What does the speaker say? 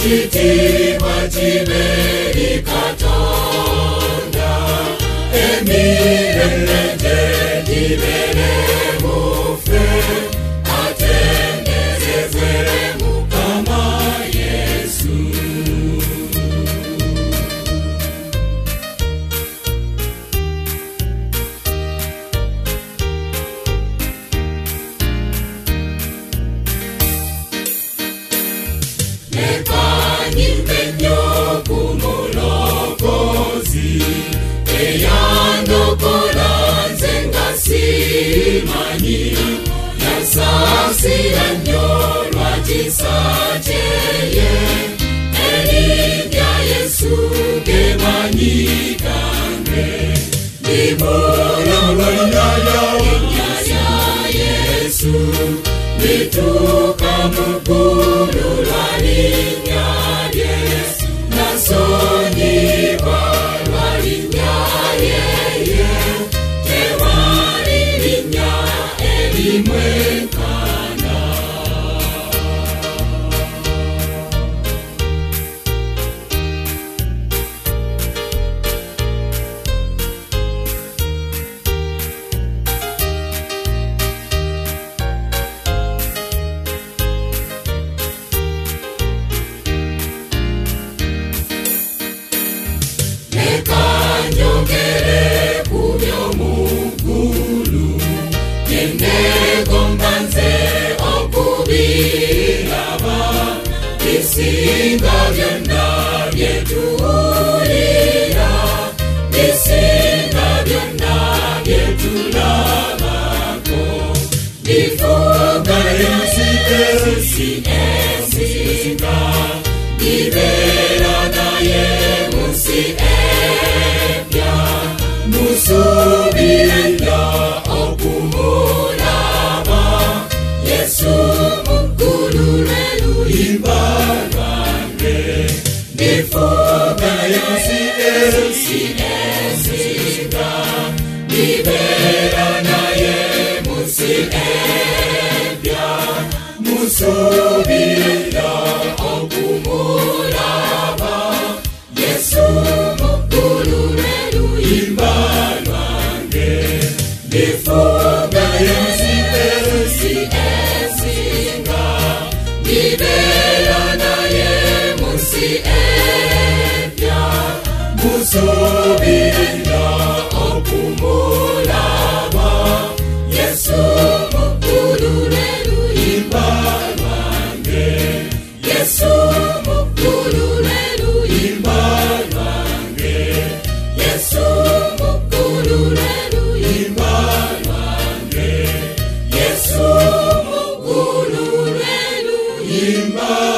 Chitima chimeri katonda emirende divere mufe atendezezere mukama Yesu. Eyando kolanze ngasimani yasasi yanyorwa chisacheye elibya Yesu gemanyikane libona ya Yesu lituka mukulu lwalinya Yesu nasonyiwa mwekana. Nekanyongere kubyo mukulu Gombanze okubiraba bisinga byonna byetuwulira bisinga byonna byetulabako bifuga ensi esinga bibeera naye munsi epya musubira okumulaba Yesu mukulu luyimba lwange bifuga ensi esinga bibeera naye munsi epya musubira okumulaba Yesu mukulu luyimba lwange bifuga ensi esinga bibeera naye munsi epya musubira okumulaba Yesu mukulu luyimba lwange Yesu mukulu luyimba lwange Yesu mukulu luyimba lwange Yesu mukulu luyimba